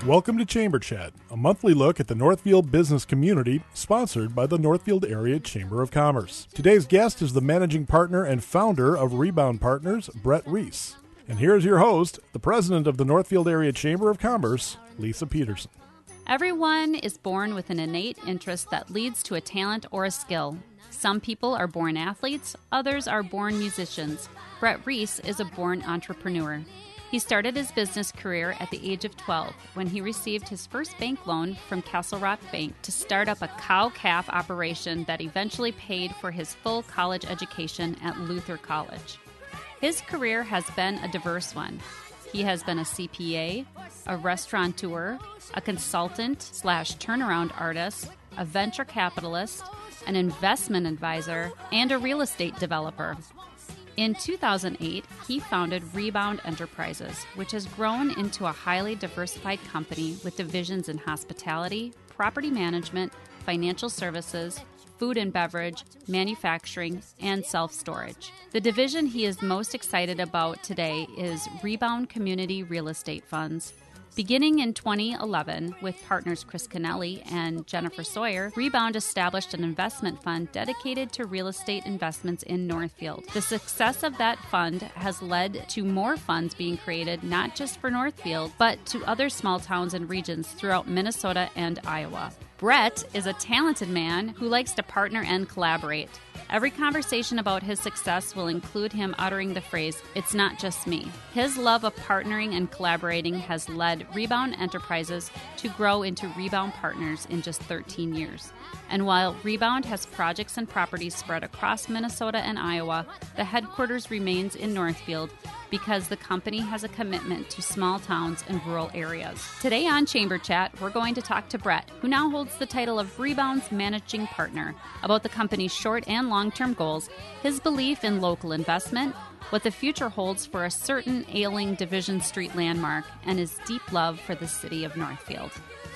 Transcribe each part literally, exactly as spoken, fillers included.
Welcome to Chamber Chat, a monthly look at the Northfield business community, sponsored by the Northfield Area Chamber of Commerce. Today's guest is the managing partner and founder of Rebound Partners, Brett Reese. And here's your host, the president of the Northfield Area Chamber of Commerce, Lisa Peterson. Everyone is born with an innate interest that leads to a talent or a skill. Some people are born athletes, others are born musicians. Brett Reese is a born entrepreneur. He started his business career at the age of twelve when he received his first bank loan from Castle Rock Bank to start up a cow-calf operation that eventually paid for his full college education at Luther College. His career has been a diverse one. He has been a C P A, a restaurateur, a consultant slash turnaround artist, a venture capitalist, an investment advisor, and a real estate developer. In two thousand eight, he founded Rebound Enterprises, which has grown into a highly diversified company with divisions in hospitality, property management, financial services, food and beverage, manufacturing, and self-storage. The division he is most excited about today is Rebound Community Real Estate Funds. Beginning in twenty eleven with partners Chris Kennelly and Jennifer Sawyer, Rebound established an investment fund dedicated to real estate investments in Northfield. The success of that fund has led to more funds being created, not just for Northfield, but to other small towns and regions throughout Minnesota and Iowa. Brett is a talented man who likes to partner and collaborate. Every conversation about his success will include him uttering the phrase, "It's not just me." His love of partnering and collaborating has led Rebound Enterprises to grow into Rebound Partners in just thirteen years. And while Rebound has projects and properties spread across Minnesota and Iowa, the headquarters remains in Northfield because the company has a commitment to small towns and rural areas. Today on Chamber Chat, we're going to talk to Brett, who now holds the title of Rebound's managing partner, about the company's short and long-term goals, his belief in local investment, what the future holds for a certain ailing Division Street landmark, and his deep love for the city of Northfield.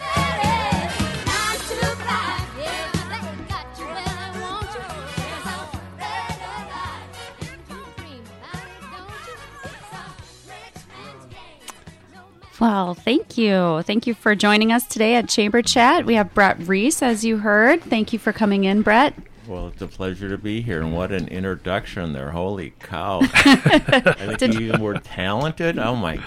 Well, thank you. Thank you for joining us today at Chamber Chat. We have Brett Reese, as you heard. Thank you for coming in, Brett. Well, it's a pleasure to be here, and what an introduction there. Holy cow. I think you were talented. Oh, my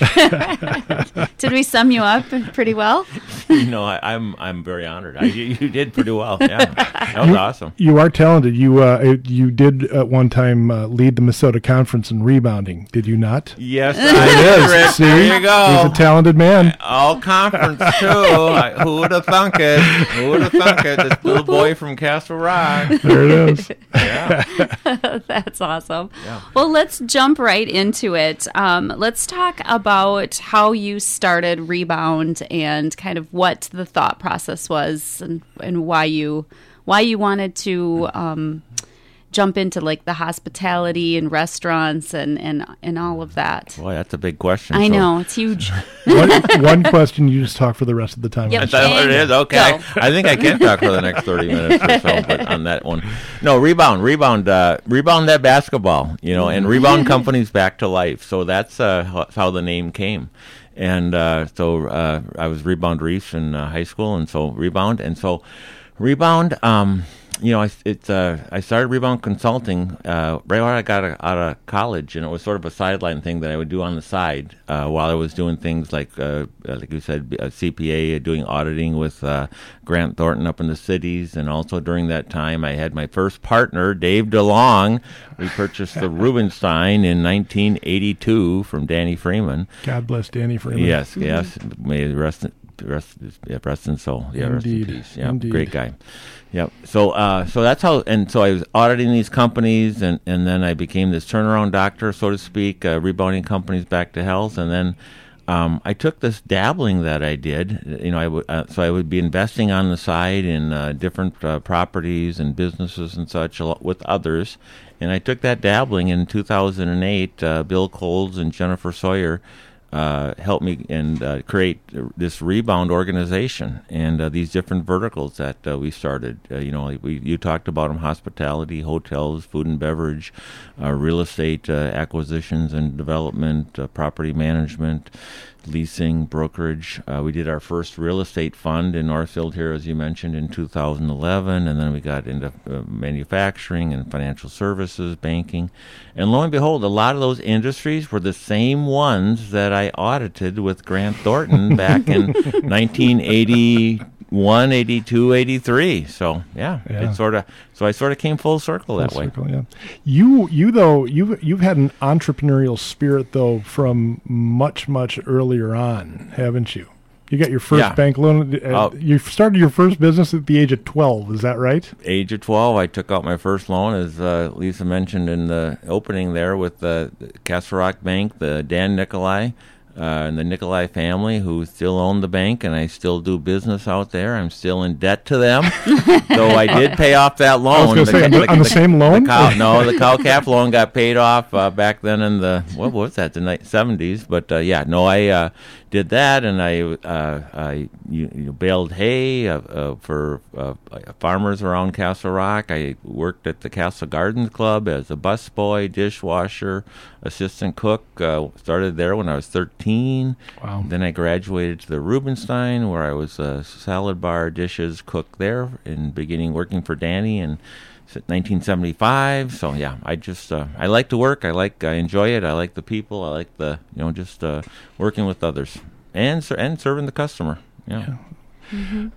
gosh. Did we sum you up pretty well? You know, I, I'm I'm very honored. I, you, you did pretty well. Yeah, that was you, awesome. You are talented. You uh, you did at one time uh, lead the Minnesota Conference in rebounding, did you not? Yes, I did. See? There you go. He's a talented man. All conference, too. I, who would have thunk it? Who would have thunk it? This little boy from Castle Rock. There it is. Yeah. That's awesome. Yeah. Well, let's jump right into it. Um, let's talk about how you started Rebound and kind of what the thought process was and, and why you why you wanted to um, jump into like the hospitality and restaurants and, and, and all of that. Boy, that's a big question. I so. know. It's huge. one, one question, you just talk for the rest of the time. Yep. Is that what it is? Okay. Go. I think I can talk for the next thirty minutes or so but on that one. No, rebound, rebound, uh, rebound that basketball, you know, and Rebound Company's back to life. So that's uh, how the name came. And uh, so uh, I was Rebound Reese in uh, high school, and so Rebound. And so Rebound, um, you know, I, it's, uh, I started Rebound Consulting uh, right when I got out of college, and it was sort of a sideline thing that I would do on the side uh, while I was doing things like, uh, like you said, a C P A, doing auditing with uh, Grant Thornton up in the cities, and also during that time I had my first partner, Dave DeLong. We purchased the Rubenstein in nineteen eighty-two from Danny Freeman. God bless Danny Freeman. Yes, yes. May the rest, rest, yeah, rest in soul. Yeah, Indeed. rest in peace. Yeah, Indeed. Great guy. Yep. So, uh, so that's how, and so I was auditing these companies, and, and then I became this turnaround doctor, so to speak, uh, rebounding companies back to health, and then um, I took this dabbling that I did, you know, I w- uh, so I would be investing on the side in uh, different uh, properties and businesses and such with others, and I took that dabbling in two thousand eight. Uh, Bill Coles and Jennifer Sawyer Uh, helped me and uh, create this Rebound organization and uh, these different verticals that uh, we started. Uh, you know, we you talked about them: hospitality, hotels, food and beverage, uh, real estate uh, acquisitions and development, uh, property management, leasing, brokerage. Uh, we did our first real estate fund in Northfield here, as you mentioned, in two thousand eleven, and then we got into uh, manufacturing and financial services, banking. And lo and behold, a lot of those industries were the same ones that I audited with Grant Thornton back in nineteen eighty-one, eighty-two, eighty-three. So, yeah, Yeah. it sort of so I sort of came full circle that Full way. circle, yeah. You, you though, you've you've had an entrepreneurial spirit though from much much earlier on, haven't you? You got your first Yeah. bank loan. Uh, Oh. You started your first business at the age of twelve. Is that right? Age of twelve, I took out my first loan, as uh, Lisa mentioned in the opening there, with the Castle Rock Bank, the Dan Nicolai, uh, and the Nicolai family, who still own the bank, and I still do business out there. I'm still in debt to them, though I did pay off that loan. I was going to say, on the, on the same loan? The cow, no, the cow calf loan got paid off uh, back then in the, what was that, the ni- seventies. But, uh, yeah, no, I uh, did that, and I uh, I you, you baled hay uh, uh, for uh, farmers around Castle Rock. I worked at the Castle Gardens Club as a busboy, dishwasher, assistant cook. Uh, started there when I was thirteen. Wow. Then I graduated to the Rubenstein, where I was a salad bar, dishes cook there, and beginning working for Danny in nineteen seventy-five. So yeah, I just uh, I like to work. I like I enjoy it. I like the people. I like the you know just uh, working with others and ser- and serving the customer. Yeah. Yeah.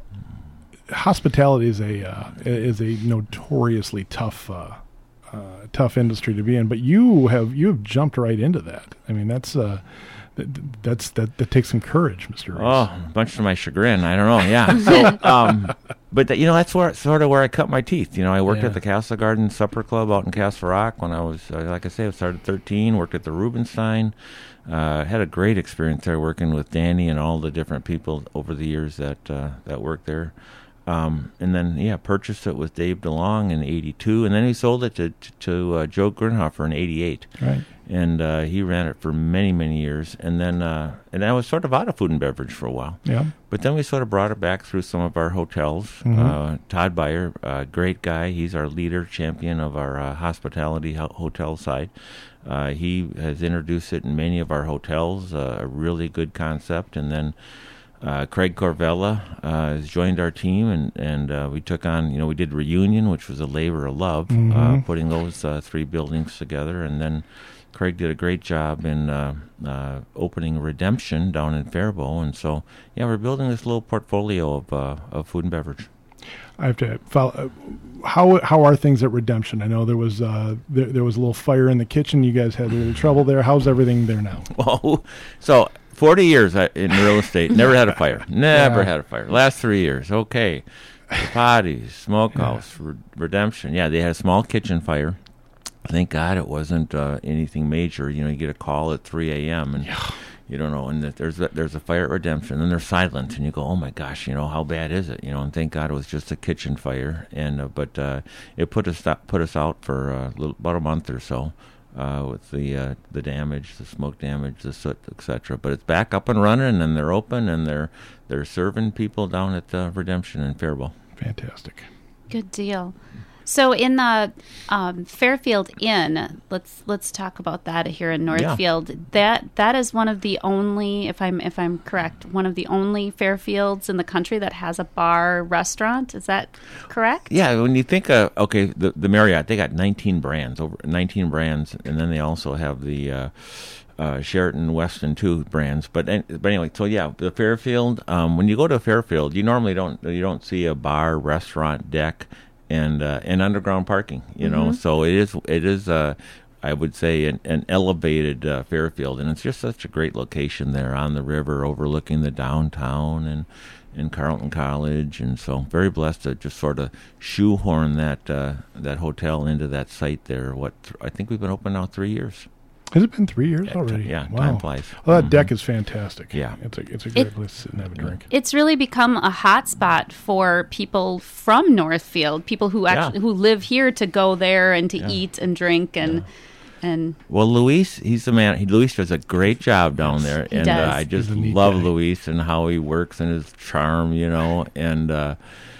Hospitality is a uh, is a notoriously tough uh, uh, tough industry to be in, but you have you have jumped right into that. I mean, that's uh, that, that's that that takes some courage, Mister Reese. Oh, much to my chagrin, I don't know. Yeah. So, um, but th- you know, that's where sort of where I cut my teeth. You know, I worked Yeah. at the Castle Garden Supper Club out in Castle Rock when I was, uh, like I say, I started at thirteen. Worked at the Rubenstein. Uh, had a great experience there working with Danny and all the different people over the years that uh, that worked there. Um, and then, yeah, purchased it with Dave DeLong in eighty-two, and then he sold it to to, to uh, Joe Grinhofer in eighty-eight. Right. And uh, he ran it for many, many years. And then uh, and I was sort of out of food and beverage for a while. Yeah. But then we sort of brought it back through some of our hotels. Mhm. Uh, Todd Beyer, uh, great guy. He's our leader, champion of our uh, hospitality ho- hotel side. Uh, he has introduced it in many of our hotels, uh, a really good concept. And then uh, Craig Corvella uh, has joined our team, and, and uh, we took on, you know, we did Reunion, which was a labor of love, uh, Mhm. putting those uh, three buildings together. And then Craig did a great job in uh, uh, opening Redemption down in Faribault. And so, yeah, we're building this little portfolio of uh, of food and beverage. I have to follow. Uh, how how are things at Redemption? I know there was uh, there, there was a little fire in the kitchen. You guys had a little trouble there. How's everything there now? Well, so forty years I- in real estate, never had a fire. Never Yeah. had a fire. Last three years, okay. The Potties, Smokehouse, Re- Redemption. Yeah, they had a small kitchen fire. Thank God it wasn't uh, anything major. You know, you get a call at three a.m. and you don't know, and that there's a, there's a fire at Redemption, and they're silent, and you go, oh my gosh, you know, how bad is it? You know, and thank God it was just a kitchen fire, and uh, but uh, it put us put us out for uh, little, about a month or so. Uh, with the uh, the damage, the smoke damage, the soot, et cetera. But it's back up and running, and they're open, and they're they're serving people down at uh, Redemption in Faribault. Fantastic. Good deal. So in the um, Fairfield Inn, let's let's talk about that here in Northfield. That that is one of the only, if I'm if I'm correct, one of the only Fairfields in the country that has a bar restaurant. Is that correct? Yeah, when you think, uh, okay, the the Marriott, they got nineteen brands, over nineteen brands, and then they also have the uh, uh, Sheraton, Westin, two brands. But but anyway, so yeah, the Fairfield. Um, when you go to Fairfield, you normally don't you don't see a bar, restaurant, deck, and uh, and underground parking. You know, Mhm. so it is it is uh, I would say an, an elevated uh, Fairfield, and it's just such a great location there on the river, overlooking the downtown and. in Carleton College, and so very blessed to just sort of shoehorn that uh, that hotel into that site there. What th- I think we've been open now three years. Has it been three years Yeah, already? yeah, Wow. time flies. Well, that Mhm. deck is fantastic. Yeah. It's a it's a great It- place to sit and have a drink. It's really become a hot spot for people from Northfield, people who actually who live here to go there and to Yeah. eat and drink and and Well, Luis, he's the man. He, Luis does a great job down there, He and does. Uh, I just He's a neat love guy. Luis and how he works and his charm, you know. And uh,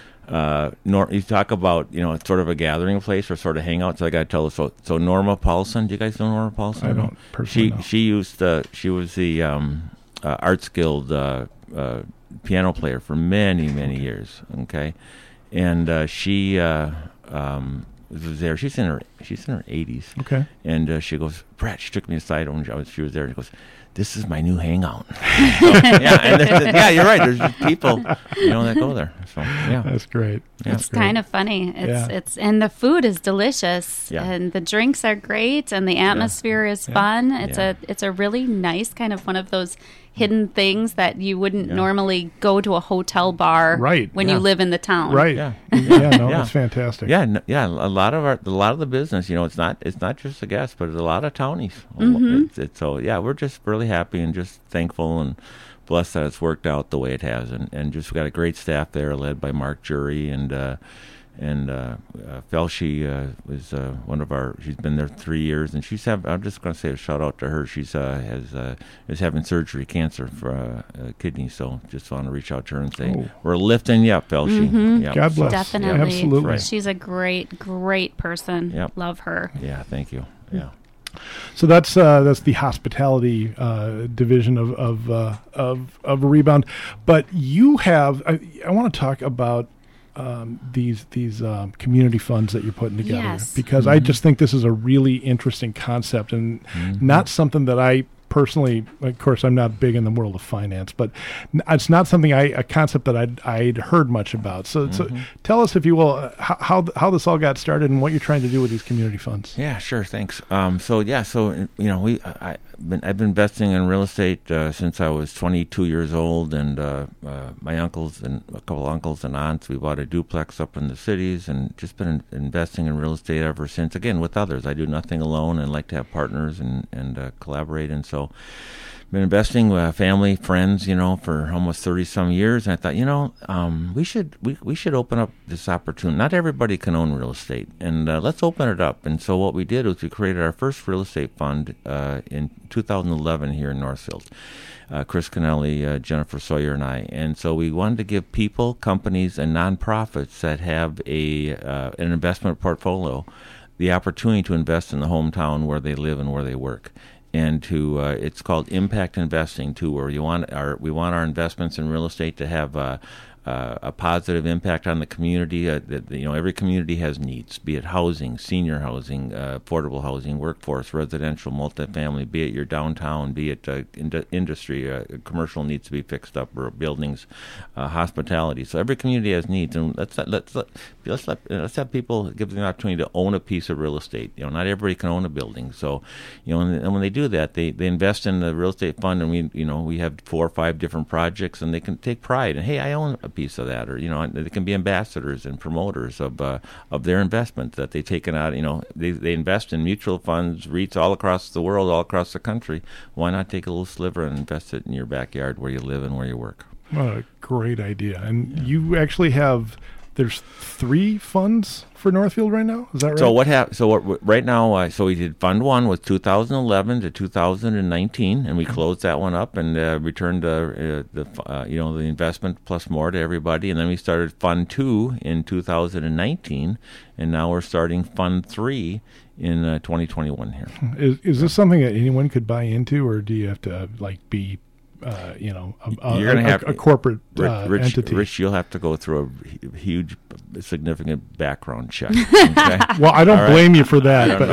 uh, Nor- you talk about, you know, it's sort of a gathering place or sort of hangout. So I got to tell us. So, so Norma Paulson, do you guys know Norma Paulson? I don't personally She know. she used uh, she was the um, uh, Arts Guild uh, uh, piano player for many, many years. Okay, and uh, she uh, um, was there. She's in her she's in her eighties. Okay, and uh, she goes, Brett. She took me aside when I was, she was there. And she goes, "This is my new hangout." So, yeah, and there's, yeah, you're right. There's just people, you know, that go there. So yeah, that's great. Yeah. It's kind of funny. It's Yeah. it's and the food is delicious, Yeah. and the drinks are great, and the atmosphere is Yeah. fun. It's Yeah. a it's a really nice kind of one of those hidden things that you wouldn't Yeah. normally go to a hotel bar Right. when Yeah. you live in the town. Right. Yeah. Yeah. No, Yeah. that's fantastic. Yeah, n- yeah. A lot of our, a lot of the business, you know, it's not, it's not just the guests, but it's a lot of townies. Mhm. It's, it's so yeah, we're just really happy and just thankful and blessed that it's worked out the way it has, and and just got a great staff there, led by Mark Jury and uh, and uh, uh, Felshi uh, was uh, one of our. She's been there three years, and she's have. I'm just going to say a shout out to her. She's uh, has uh, is having surgery, cancer for uh, uh, kidney. So just want to reach out to her and say Oh. we're lifting you up, Felshi. Mhm. Yep. God So- bless. Definitely. Absolutely. Right. She's a great, great person. Yep. Love her. Yeah, thank you. Yeah. So that's uh, that's the hospitality uh, division of of, uh, of of Rebound. But you have I, I want to talk about um, these these um, community funds that you're putting together, Yes. because I just think this is a really interesting concept and Mm-hmm. not something that I personally, of course, I'm not big in the world of finance, but n- it's not something I a concept that I'd, I'd heard much about. So, so tell us, if you will, uh, how how th- how this all got started and what you're trying to do with these community funds. Yeah, sure. Thanks. Um, so yeah, so you know, we I, I've been I've been investing in real estate uh, since I was twenty-two years old, and uh, uh, my uncles and a couple uncles and aunts, we bought a duplex up in the cities, and just been in, investing in real estate ever since. Again, with others, I do nothing alone, and like to have partners and and uh, collaborate, and so. Been investing with uh, family, friends, you know, for almost thirty some years, and I thought, you know, um, we should we we should open up this opportunity. Not everybody can own real estate, and uh, let's open it up. And so what we did was we created our first real estate fund uh, in two thousand eleven here in Northfield. Uh, Chris Kennelly, uh, Jennifer Sawyer, and I. And so we wanted to give people, companies, and nonprofits that have a uh, an investment portfolio the opportunity to invest in the hometown where they live and where they work. And to uh, it's called impact investing too, where you want our we want our investments in real estate to have uh, uh, a positive impact on the community. Uh, that, you know, every community has needs, be it housing, senior housing, uh, affordable housing, workforce, residential, multifamily. Be it your downtown, be it uh, ind- industry, uh, commercial needs to be fixed up, or buildings, uh, hospitality. So every community has needs, and let's let, let's let, let's let let's have people give them the opportunity to own a piece of real estate. You know, not everybody can own a building, so you know, and, and when they do that, they, they invest in the real estate fund, and we you know we have four or five different projects, and they can take pride and hey, I own a piece of that, or you know, they can be ambassadors and promoters of uh, of their investment that they've taken out. You know, they they invest in mutual funds, REITs all across the world, all across the country. Why not take a little sliver and invest it in your backyard where you live and where you work? What a great idea! And you actually have there's three funds for Northfield right now. Is that right? So what happened? So what, right now, uh, so we did Fund One was two thousand eleven to two thousand nineteen, and we closed that one up and uh, returned uh, uh, the uh, you know the investment plus more to everybody, and then we started Fund Two in two thousand nineteen, and now we're starting Fund Three in uh, twenty twenty-one here. Is is this something that anyone could buy into, or do you have to like be, uh, you know, a, a, You're gonna a, have a corporate Rich, uh, Rich, entity? Rich, you'll have to go through a hu- huge, significant background check. Okay? Well, I don't All right. blame you for that, I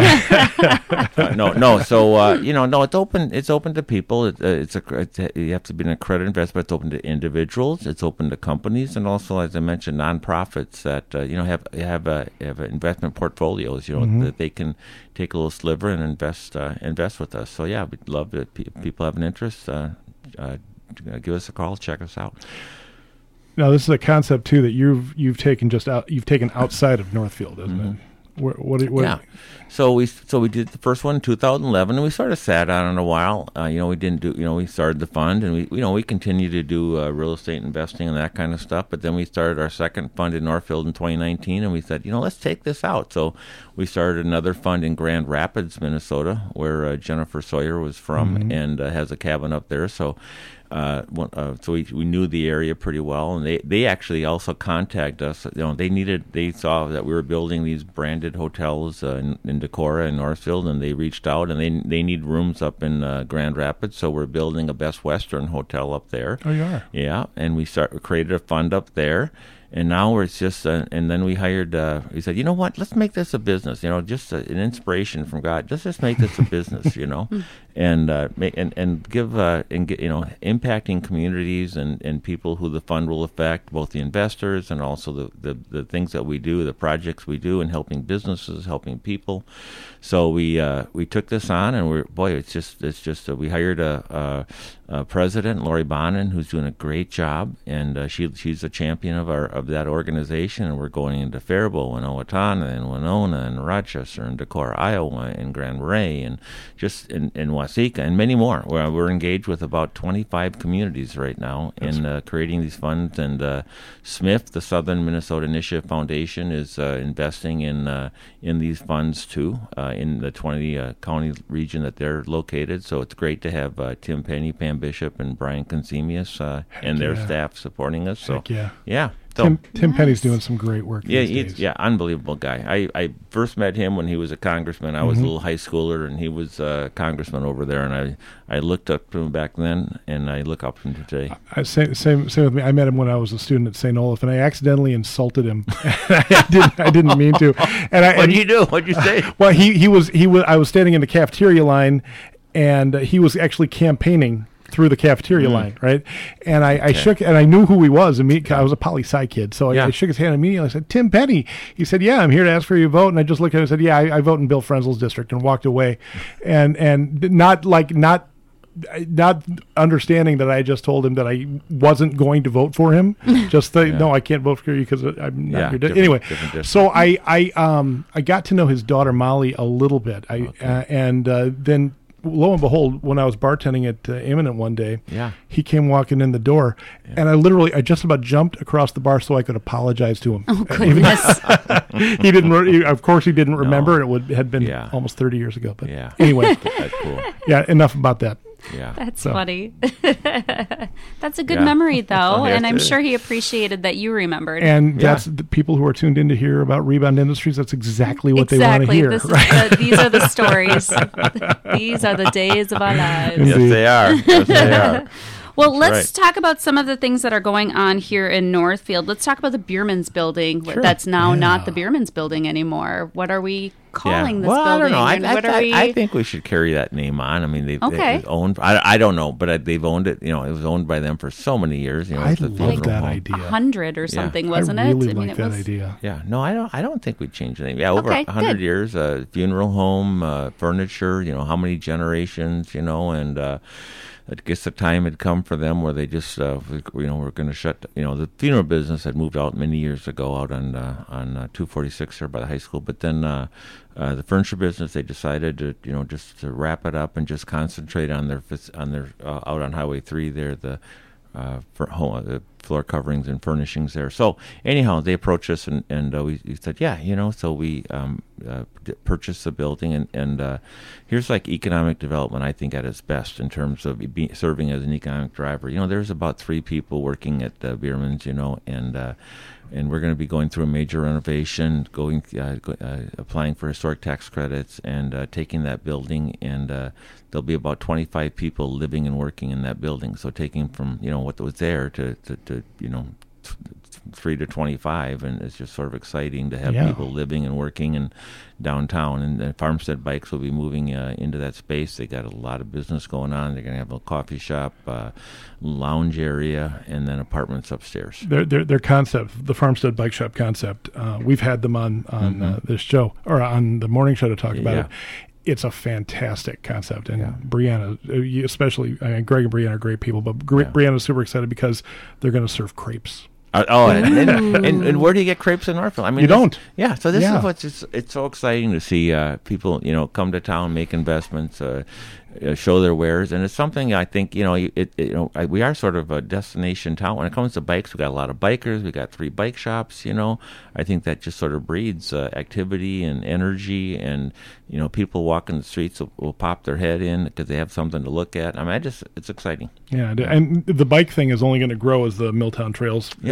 but Uh, no, no. So uh, you know, no. It's open. It's open to people. It, uh, it's a. It's a. You have to be an accredited investor. It's open to individuals. It's open to companies, and also, as I mentioned, nonprofits that uh, you know have have a have a investment portfolios. You know Mhm. that they can take a little sliver and invest uh, invest with us. So yeah, we'd love it. Pe- people have an interest. Uh, uh, give us a call. Check us out. now this is a concept too that you've you've taken just out you've taken outside of Northfield, isn't Mhm. it? What, what, what Yeah. So we so we did the first one in two thousand eleven, and we sort of sat on it a while. Uh, you know, we didn't do. You know, we started the fund, and we you know we continue to do uh, real estate investing and that kind of stuff. But then we started our second fund in Northfield in twenty nineteen, and we said, you know, let's take this out. So we started another fund in Grand Rapids, Minnesota, where uh, Jennifer Sawyer was from, Mhm. and uh, has a cabin up there. So. Uh, one- uh, so we we knew the area pretty well, and they, they actually also contacted us. You know, they needed they saw that we were building these branded hotels uh, in, in in Decorah and Northfield, and they reached out, and they they need rooms up in uh, Grand Rapids, so we're building a Best Western hotel up there. Oh, you are? Yeah, and we start we created a fund up there. And now it's just, uh, and then we hired, uh, he said, you know what, let's make this a business, you know, just a, an inspiration from God. Let's just make this a business, you know, and, uh, make, and, and give, uh, and get, you know, impacting communities and, and people who the fund will affect, both the investors and also the, the, the things that we do, the projects we do, and helping businesses, helping people. So we, uh, we took this on, and we're, boy, it's just, it's just, uh, we hired a, a, a president, Lori Bonin, who's doing a great job, and uh, she, she's a champion of our, of that organization, and we're going into Faribault and Owatonna and Winona and Rochester and Decorah, Iowa, and Grand Marais, and just in, in Waseca, and many more. We're, we're engaged with about twenty-five communities right now in uh, creating these funds, and uh, S M I F, the Southern Minnesota Initiative Foundation, is uh, investing in uh, in these funds too, uh, in the twenty uh, county region that they're located. So it's great to have uh, Tim Penny, Pam Bishop, and Brian Consemius uh, and their yeah. staff supporting us. So Heck yeah. yeah. So, Tim, Tim Nice. Penny's doing some great work yeah, these he's, days. yeah, unbelievable guy. I, I first met him when he was a congressman. I was Mhm. a little high schooler, and he was a congressman over there. And I, I looked up to him back then, and I look up to him today. I, same, same, same with me. I met him when I was a student at Saint Olaf, and I accidentally insulted him. I didn't, I didn't mean to. And I, What and did you do? What did you say? Well, he, he was he was. I was standing in the cafeteria line, and uh, he was actually campaigning through the cafeteria Mm. line, right? And I, I Okay. shook, and I knew who he was. Immediately, I was a poli sci kid, so I, Yeah. I shook his hand immediately. I said, "Tim Penny." He said, "Yeah, I'm here to ask for your vote." And I just looked at him and said, "Yeah, I, I vote in Bill Frenzel's district," and walked away, and and not like not. Not understanding that I just told him that I wasn't going to vote for him. Just the, Yeah. no, I can't vote for you because I'm not Yeah, your. Di-. different- Anyway, different district. so I I um I got to know his daughter Molly a little bit. I Okay. uh, and uh, then lo and behold, when I was bartending at uh, Imminent one day, Yeah. he came walking in the door, and I literally I just about jumped across the bar so I could apologize to him. Oh, goodness. He didn't. Re- he, of course, he didn't remember. No. It would had been Yeah. almost thirty years ago. But Yeah. anyway, That's cool. yeah. Enough about that. Yeah. That's So. funny. That's a good Yeah. memory, though, Yes, and I'm it is. sure he appreciated that you remembered. And Yeah. that's the people who are tuned in to hear about Rebound Industries. That's exactly what exactly. they want This to hear. is Right? the, these are the stories. These are the days of our lives. Yes, Indeed. they are. Yes, they are. Well, That's let's talk about some of the things that are going on here in Northfield. Let's talk about the Bierman's building. Sure. That's now Yeah. not the Bierman's building anymore. What are we calling yeah. this well, building? I don't know. I, and I, what I, are we? I think we should carry that name on. I mean, they've, Okay. they've owned. I, I don't know, but I, they've owned it. You know, it was owned by them for so many years. You know, I it's a love funeral that home. idea. a hundred or something, wasn't I really it? like that idea. Yeah, no, I don't. I don't think we'd change the name. Yeah, over a Okay, hundred good. years, uh, funeral home, uh, furniture. You know, how many generations? You know, and uh, I guess the time had come for them where they just, uh, we- you know, we're going to shut. You know, the funeral business had moved out many years ago, out on uh, on uh, two forty-six there by the high school. But then uh, uh, the furniture business, they decided to, you know, just to wrap it up and just concentrate on their fac- on their uh, out on Highway three there, the uh, for home, the floor coverings and furnishings there. So anyhow, they approached us and, and uh, we, we said, yeah, you know, so we um, uh, d- purchased the building and, and uh, here's like economic development, I think, at its best in terms of be, serving as an economic driver. You know, there's about three people working at uh, Bierman's, you know, and uh, and we're going to be going through a major renovation, going uh, go, uh, applying for historic tax credits and uh, taking that building, and uh, there'll be about twenty-five people living and working in that building. So taking from, you know, what was there to, to, to you know, th- three to twenty-five, and it's just sort of exciting to have Yeah. people living and working in downtown. And the Farmstead Bikes will be moving uh, into that space. They got a lot of business going on. They're going to have a coffee shop, uh, lounge area, and then apartments upstairs. Their, their their concept, the Farmstead Bike Shop concept, uh, we've had them on on Mhm. uh, this show or on the morning show to talk about Yeah. it. It's a fantastic concept, and Yeah. Brianna, uh, you- especially, I mean, Greg and Brianna are great people, but Gre- Yeah. Brianna's super excited because they're going to serve crepes. Uh, oh, and, and, and, and where do you get crepes in Northfield? I mean, You this- don't. Yeah, so this Yeah. is what's just, it's so exciting to see uh, people, you know, come to town, make investments, uh, uh, show their wares, and it's something I think, you know, it, it you know, I, we are sort of a destination town when it comes to bikes. We got a lot of bikers, we got three bike shops. You know, I think that just sort of breeds uh, activity and energy, and you know, people walking the streets will, will pop their head in because they have something to look at. I mean, I just it's exciting. Yeah, and- and the bike thing is only going to grow as the Milltown Trails uh, Yeah.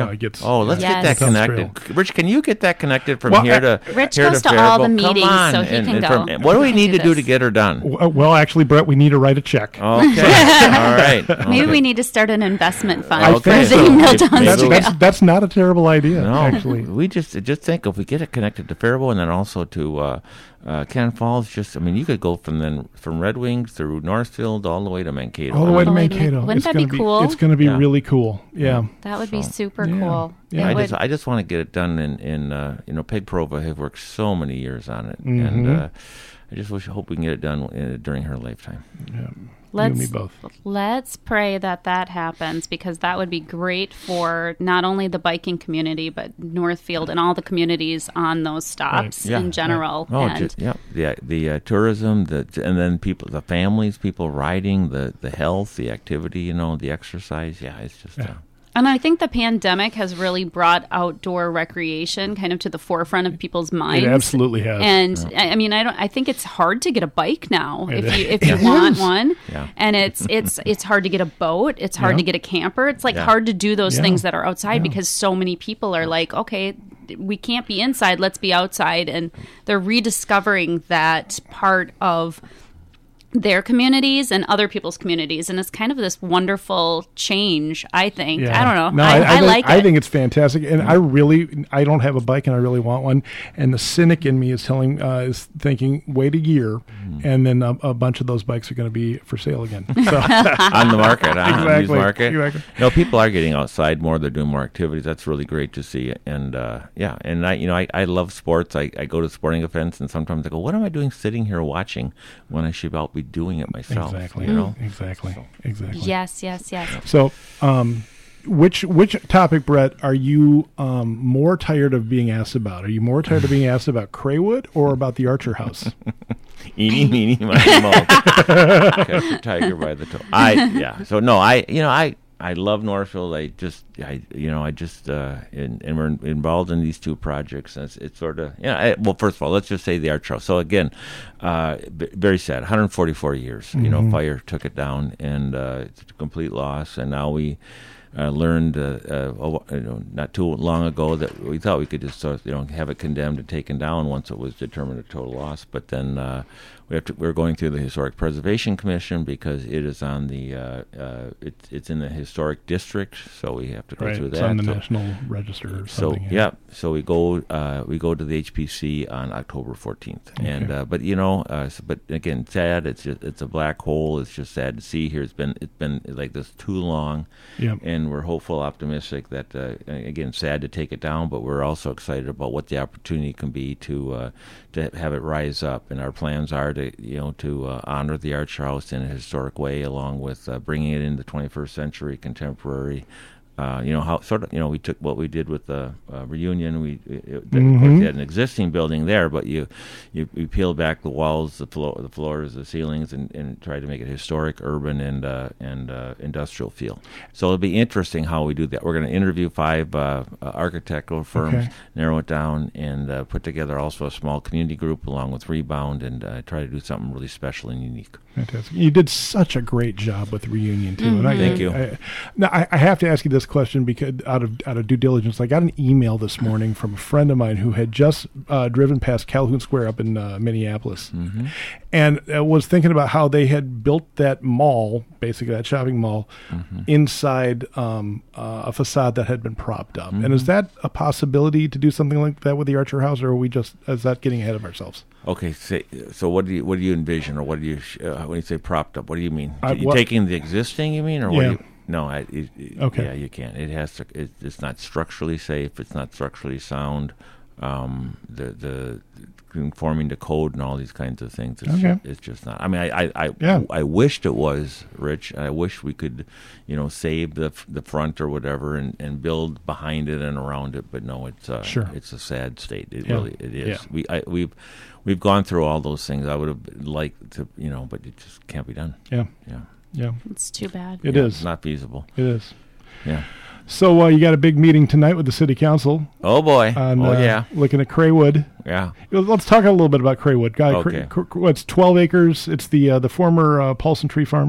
how it gets. Oh, let's Yes. get that Sounds connected. Rich, can you get that connected from Well, here I- to Rich here goes to to all the Faribault? Come meetings, on. so he and, can and go. from- what do we We can need do to do to this. get her done? W- Well, actually, Brett, we need to write a check. Okay. All right. Maybe Okay. we need to start an investment fund I for think the so. Email Maybe- Downs maybe That's, we- Trail. that's, that's not a terrible idea, No, actually. we just just think if we get it connected to Faribault and then also to uh, uh, Cannon Falls. Just I mean, you could go from then from Red Wings through Northfield all the way to Mankato. All the way to All the way to Mankato. Wouldn't It's that gonna be cool? It's going to be Yeah. really cool. Yeah. That would be So, super yeah. cool. Yeah. It I would- just I just want to get it done in in uh, you know Peg Prova have worked so many years on it, Mhm. and uh, I just wish hope we can get it done uh, during her lifetime. Yeah. Let's you and me both. let's pray that that happens, because that would be great for not only the biking community but Northfield and all the communities on those stops Yeah. in general. Oh, and just, yeah, the the uh, tourism, the and then people, the families, people riding, the the health, the activity, you know, the exercise. Yeah, it's just. Yeah. Uh, And I think the pandemic has really brought outdoor recreation kind of to the forefront of people's minds. It absolutely has. And I I mean, I don't. I think it's hard to get a bike now It if you is. if you It want is. one. Yeah. And it's it's it's hard to get a boat. It's hard Yeah. to get a camper. It's like Yeah. hard to do those Yeah. things that are outside Yeah. because so many people are like, okay, we can't be inside. Let's be outside. And they're rediscovering that part of their communities and other people's communities, and it's kind of this wonderful change. I think. Yeah. I don't know. No, I, I, think, like it. I think it's fantastic, and I really, I don't have a bike, and I really want one. And the cynic in me is telling, uh, is thinking, wait a year, and then a, a bunch of those bikes are going to be for sale again. So, on the market, on the used Exactly, market. exactly. No, people are getting outside more. They're doing more activities. That's really great to see. And uh, yeah, and I, you know, I, I love sports. I, I go to sporting events, and sometimes I go, "What am I doing sitting here watching when I should out be doing it myself?" exactly, You know. exactly, exactly. Yes, yes, yes. So, um, which which topic, Brett, are you um, more tired of being asked about? Are you more tired of being asked about Craywood or about the Archer House? Eeny, meeny, miny, mo. Catch a tiger by the toe. I yeah. So no, I you know I. I love Northfield. I just, I, you know, I just, uh, and, and we're involved in these two projects. And it's, it's sort of, you know, I, well, first of all, let's just say the Archer House. So again, uh, b- very sad. one hundred forty-four years. Mm-hmm. You know, fire took it down, and uh, it's a complete loss. And now we uh, learned, uh, uh, oh, you know, not too long ago that we thought we could just, sort of, you know, have it condemned and taken down once it was determined a total loss. But then. Uh, We have to, we're going through the Historic Preservation Commission because it is on the uh, uh, it's it's in the historic district, so we have to go Right, through it's that. on the so, National Register or so something. yeah, so we go uh, we go to the H P C on October fourteenth, and Okay. uh, but you know, uh, so, but again, sad. It's just, it's a black hole. It's just sad to see here. It's been it's been like this too long, Yep. and we're hopeful, optimistic that uh, again, sad to take it down, but we're also excited about what the opportunity can be to uh, to have it rise up, and our plans are to you know to uh, honor the Archer House in a historic way, along with uh, bringing it into twenty-first century contemporary. Uh, you know how sort of you know we took what we did with the uh, reunion. We it, it, of Mhm. course, you had an existing building there, but you you, you peeled back the walls, the floor, the floors, the ceilings, and, and tried to make it historic, urban, and uh, and uh, industrial feel. So it'll be interesting how we do that. We're going to interview five uh, uh, architectural firms, Okay. narrow it down, and uh, put together also a small community group along with Rebound, and uh, try to do something really special and unique. Fantastic. You did such a great job with the reunion too. And I, Thank you. I, now I, I have to ask you this question because out of out of due diligence, I got an email this morning from a friend of mine who had just uh, driven past Calhoun Square up in uh, Minneapolis, Mm-hmm. and uh, was thinking about how they had built that mall, basically that shopping mall, Mm-hmm. inside um, uh, a facade that had been propped up. And Mm-hmm. is that a possibility to do something like that with the Archer House, or are we just is that getting ahead of ourselves? Okay, say, so what do you what do you envision, or what do you sh- uh, when you say propped up? What do you mean? I- you what- taking the existing? You mean, or what? Yeah. Do you, no, I. It, it- Okay. Yeah, you can't. It has to. It, it's not structurally safe. It's not structurally sound. Um, the the conforming to code and all these kinds of things. It's, Okay. just, it's just not. I mean, I I, I, Yeah. I wished it was, Rich. I wish we could, you know, save the f- the front or whatever and, and build behind it and around it. But no, it's uh, Sure. it's a sad state. It Yeah. really it is. Yeah. We I, we've we've gone through all those things. I would have liked to, you know, but it just can't be done. Yeah, Yeah, yeah, It's too bad. it Yeah, is. It's not feasible. It is. Yeah. So uh, you got a big meeting tonight with the city council. Oh boy. On, oh uh, yeah. looking at Craywood. Yeah. Let's talk a little bit about Craywood. Guy, Okay. Cray, Cray, Cray- it's twelve acres. It's the uh, the former uh, Paulson Tree Farm.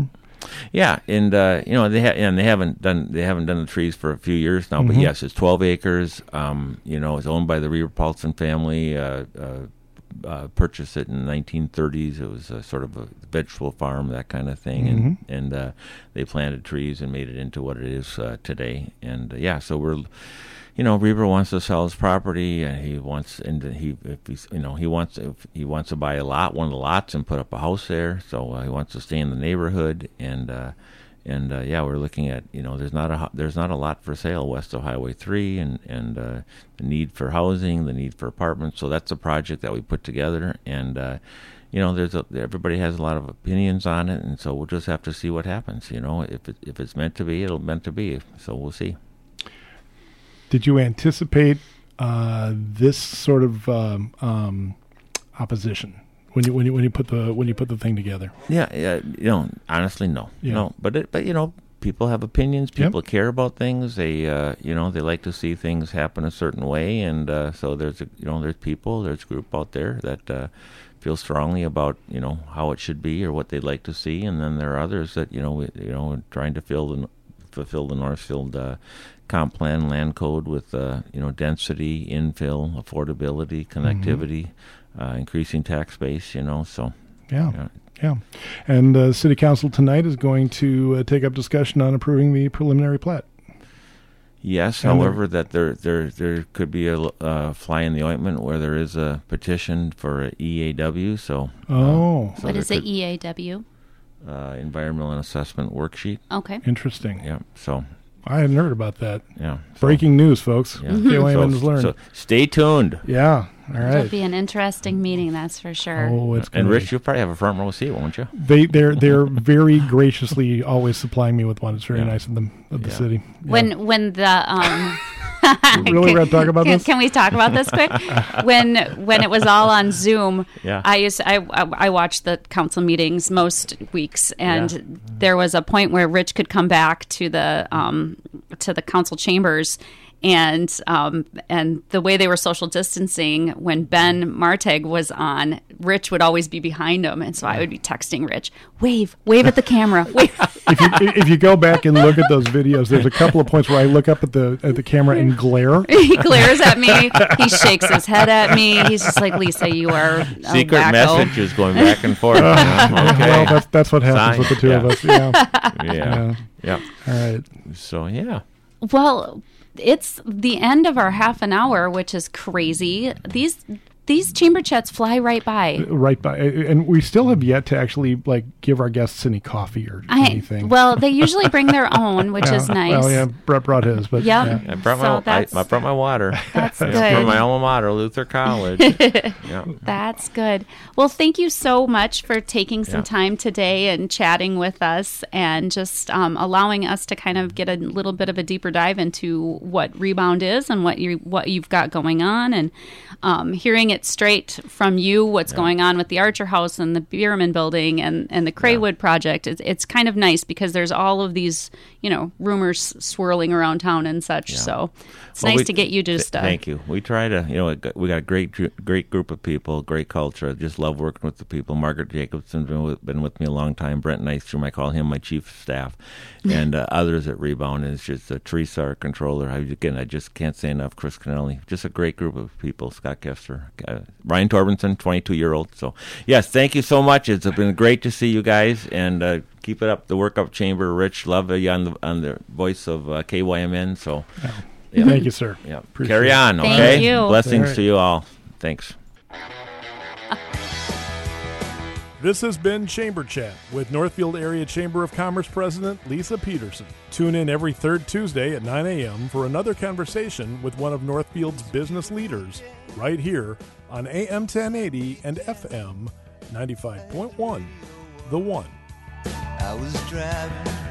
Yeah, and uh, you know they ha- and they haven't done they haven't done the trees for a few years now. Mm-hmm. But yes, it's twelve acres. Um, you know, it's owned by the Reber Paulson family. Uh, uh, uh, purchased it in the nineteen thirties. It was a, sort of a vegetable farm, that kind of thing, Mm-hmm. and and uh, they planted trees and made it into what it is uh, today. And uh, yeah, so we're. You know, Reber wants to sell his property, and he wants, and he, if he's, you know, he wants, if he wants to buy a lot, one of the lots, and put up a house there. So uh, he wants to stay in the neighborhood, and uh, and uh, yeah, we're looking at, you know, there's not a there's not a lot for sale west of Highway three, and and uh, the need for housing, the need for apartments. So that's a project that we put together, and uh, you know, there's a, everybody has a lot of opinions on it, and so we'll just have to see what happens. You know, if it, if it's meant to be, it'll meant to be. So we'll see. Did you anticipate uh, this sort of um, um, opposition when you when you when you put the when you put the thing together? Yeah, yeah. You know, honestly, no, Yeah. no. But it, but you know, people have opinions. Yep. People care about things. They uh, you know they like to see things happen a certain way, and uh, so there's a you know there's people there's a group out there that uh, feel strongly about you know how it should be or what they'd like to see, and then there are others that you know we, you know trying to fill the fulfill the Northfield uh, comp plan land code with uh, you know density, infill, affordability, connectivity, mm-hmm. uh, increasing tax base. You know, so Yeah. yeah. Yeah. And uh, City Council tonight is going to uh, take up discussion on approving the preliminary plat. Yes, And however, that there there there could be a uh, fly in the ointment where there is a petition for a E A W. So, uh, Oh, so What there is it, could- E A W? Uh, environmental and assessment worksheet. Okay. interesting. Yeah. So I hadn't heard about that. yeah. So, Breaking news, folks. Yeah. K Y M N has So, learned. so stay tuned. Yeah. All It'll right. be an interesting meeting, that's for sure. Oh, it's And gonna Rich, be- you'll probably have a front row seat, won't you? They they're they're very graciously always supplying me with one. It's very Yeah. nice of them of the Yeah. city. Yeah. When when the um, Really, we're gonna talk about can, this? Can we talk about this quick? when when it was all on Zoom, Yeah. I used I I watched the council meetings most weeks, and Yeah. there was a point where Rich could come back to the um to the council chambers. And um, and the way they were social distancing, when Ben Marteg was on, Rich would always be behind him, and so I would be texting Rich, "Wave, wave at the camera, wave." if you if you go back and look at those videos, there's a couple of points where I look up at the at the camera and glare. He glares at me. He shakes his head at me. He's just like, "Lisa, you are a Secret wacko." messages going back and forth. Yeah, okay. Well, that's that's what happens Sign. with the two Yeah. of us. Yeah. yeah. Yeah. Yeah. All right. So yeah. Well, it's the end of our half an hour, which is crazy. These these chamber chats fly right by. Right by, and we still have yet to actually like give our guests any coffee or I, anything. well, they usually bring their own, which Yeah. is nice. Well, yeah, Brett brought his, but Yep. yeah. I brought So my I, that's- I brought my water. That's Yeah, good. from my alma mater, Luther College. Yeah. That's good. Well, thank you so much for taking some Yeah. time today and chatting with us and just um, allowing us to kind of get a little bit of a deeper dive into what Rebound is and what you what you've got going on, and um, hearing it straight from you what's Yeah. going on with the Archer House and the Bierman Building and, and the Craywood Project. It's, it's kind of nice because there's all of these, you know, rumors swirling around town and such. Yeah. So it's Well, nice we- to get you just th- uh, thank you. We try to, you know, we got a great, gr- great group of people, great culture. I just love working with the people. Margaret Jacobson's been with, been with me a long time. Brent Nystrom, I call him my chief of staff, and uh, others at Rebound. And it's just uh, Teresa, our controller. I, again, I just can't say enough. Chris Cannelli, just a great group of people. Scott Kester, uh, Ryan Torbenson, twenty-two year old. So yes, thank you so much. It's been great to see you guys, and uh, keep it up. The Work Up Chamber, Rich, love you on the on the voice of uh, K Y M N. So. Yeah. Thank you, sir. Yeah. Appreciate Carry it. on, Thank okay? you. Blessings All right. to you all. Thanks. This has been Chamber Chat with Northfield Area Chamber of Commerce President Lisa Peterson. Tune in every third Tuesday at nine a.m. for another conversation with one of Northfield's business leaders right here on A M ten eighty and F M ninety-five point one. The One. I was driving